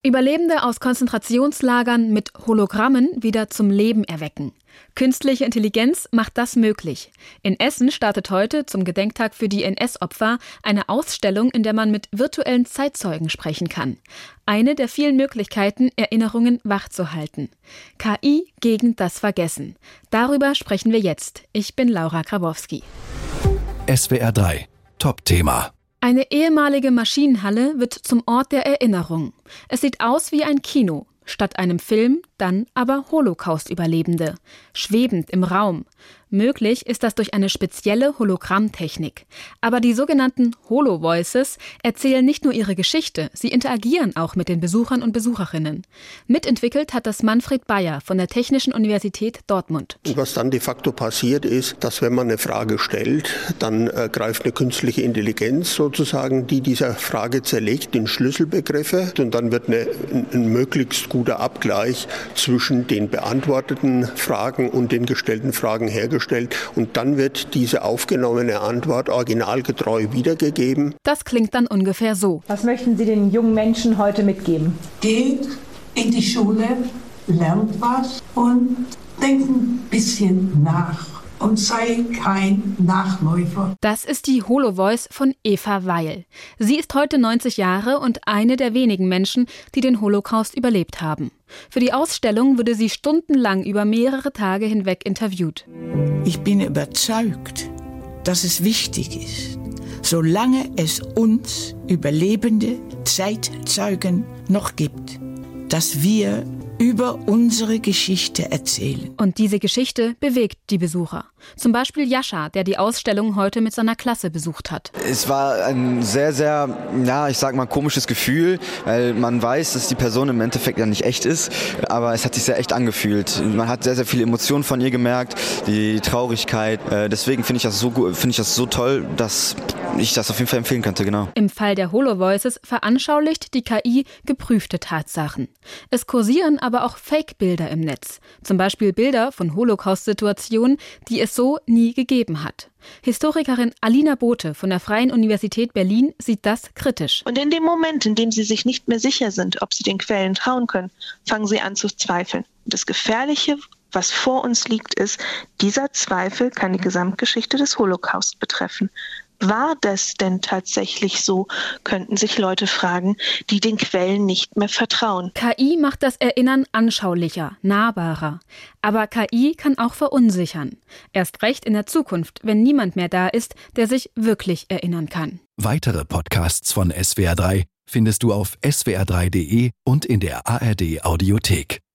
Überlebende aus Konzentrationslagern mit Hologrammen wieder zum Leben erwecken. Künstliche Intelligenz macht das möglich. In Essen startet heute zum Gedenktag für die NS-Opfer eine Ausstellung, in der man mit virtuellen Zeitzeugen sprechen kann. Eine der vielen Möglichkeiten, Erinnerungen wachzuhalten. KI gegen das Vergessen. Darüber sprechen wir jetzt. Ich bin Laura Grabowski. SWR 3. Top-Thema. Eine ehemalige Maschinenhalle wird zum Ort der Erinnerung. Es sieht aus wie ein Kino. Statt einem Film dann aber Holocaust-Überlebende. Schwebend im Raum. Möglich ist das durch eine spezielle Hologrammtechnik. Aber die sogenannten Holo-Voices erzählen nicht nur ihre Geschichte, sie interagieren auch mit den Besuchern und Besucherinnen. Mitentwickelt hat das Manfred Bayer von der Technischen Universität Dortmund. Und was dann de facto passiert ist, dass wenn man eine Frage stellt, dann greift eine künstliche Intelligenz sozusagen, die dieser Frage zerlegt in Schlüsselbegriffe und dann wird ein möglichst guter Abgleich zwischen den beantworteten Fragen und den gestellten Fragen hergestellt. Und dann wird diese aufgenommene Antwort originalgetreu wiedergegeben. Das klingt dann ungefähr so. Was möchten Sie den jungen Menschen heute mitgeben? Geht in die Schule, lernt was und denkt ein bisschen nach. Und sei kein Nachläufer. Das ist die Holo-Voice von Eva Weil. Sie ist heute 90 Jahre und eine der wenigen Menschen, die den Holocaust überlebt haben. Für die Ausstellung wurde sie stundenlang über mehrere Tage hinweg interviewt. Ich bin überzeugt, dass es wichtig ist, solange es uns überlebende Zeitzeugen noch gibt, dass wir über unsere Geschichte erzählen. Und diese Geschichte bewegt die Besucher. Zum Beispiel Jascha, der die Ausstellung heute mit seiner Klasse besucht hat. Es war ein sehr, sehr, komisches Gefühl, weil man weiß, dass die Person im Endeffekt ja nicht echt ist, aber es hat sich sehr echt angefühlt. Man hat sehr, sehr viele Emotionen von ihr gemerkt, die Traurigkeit. Deswegen finde ich das so toll, dass ich das auf jeden Fall empfehlen könnte, genau. Im Fall der Holo-Voices veranschaulicht die KI geprüfte Tatsachen. Es kursieren aber auch Fake-Bilder im Netz. Zum Beispiel Bilder von Holocaust-Situationen, die es so nie gegeben hat. Historikerin Alina Bote von der Freien Universität Berlin sieht das kritisch. Und in dem Moment, in dem sie sich nicht mehr sicher sind, ob sie den Quellen trauen können, fangen sie an zu zweifeln. Das Gefährliche, was vor uns liegt, ist, dieser Zweifel kann die Gesamtgeschichte des Holocaust betreffen. War das denn tatsächlich so, könnten sich Leute fragen, die den Quellen nicht mehr vertrauen. KI macht das Erinnern anschaulicher, nahbarer. Aber KI kann auch verunsichern. Erst recht in der Zukunft, wenn niemand mehr da ist, der sich wirklich erinnern kann. Weitere Podcasts von SWR 3 findest du auf swr3.de und in der ARD Audiothek.